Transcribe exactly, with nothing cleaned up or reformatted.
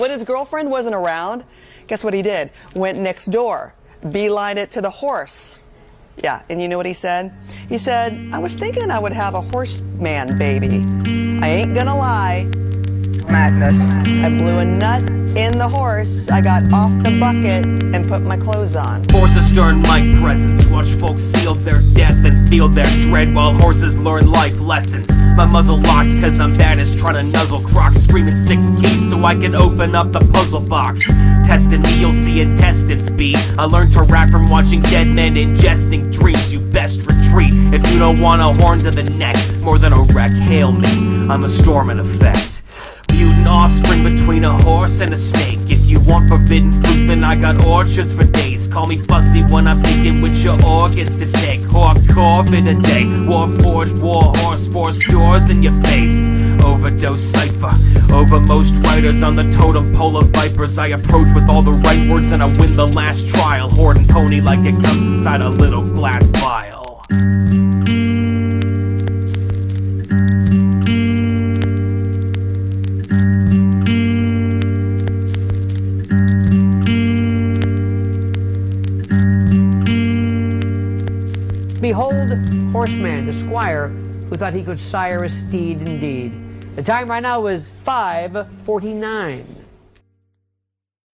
When his girlfriend wasn't around, guess what he did? Went next door, beelined it to the horse. Yeah, and you know what he said? He said, I was thinking I would have a horseman baby. I ain't gonna lie. Madness. I blew a nut in the horse. I got off the bucket and put my clothes on. Force a stern like presence. Watch folks seal their death and feel their dread while horses learn life lessons. My muzzle locked cause I'm bad as trying to nuzzle crocs. Screaming six keys so I can open up the puzzle box. Testing me, you'll see intestines be. I learned to rap from watching dead men ingesting dreams. You best retreat if you don't want a horn to the neck. More than a wreck, hail me, I'm a storm in effect. Mutant offspring between a horse and a snake. If you want forbidden fruit, then I got orchards for days. Call me fussy when I'm thinking which your organs to take. Hardcore bit a day. War forged, war horse, force doors in your face. Overdose cipher. Over most writers on the totem pole of vipers. I approach with all the right words and I win the last trial. Horde and pony like it comes inside a little glass vial. Behold, horseman, the squire, who thought he could sire a steed indeed. The time right now is five forty-nine.